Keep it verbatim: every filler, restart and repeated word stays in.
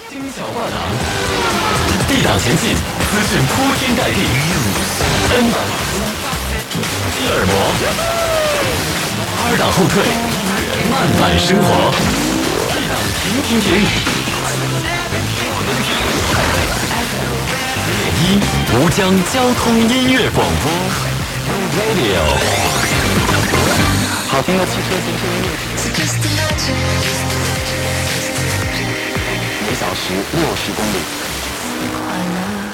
精小话档，地档前进，资讯铺天盖地。N 档基尔摩，二档后退，慢慢生活。一档停停停。一吴江交通音乐广播 Radio， 好听的汽车行车音乐，每小时六十公里。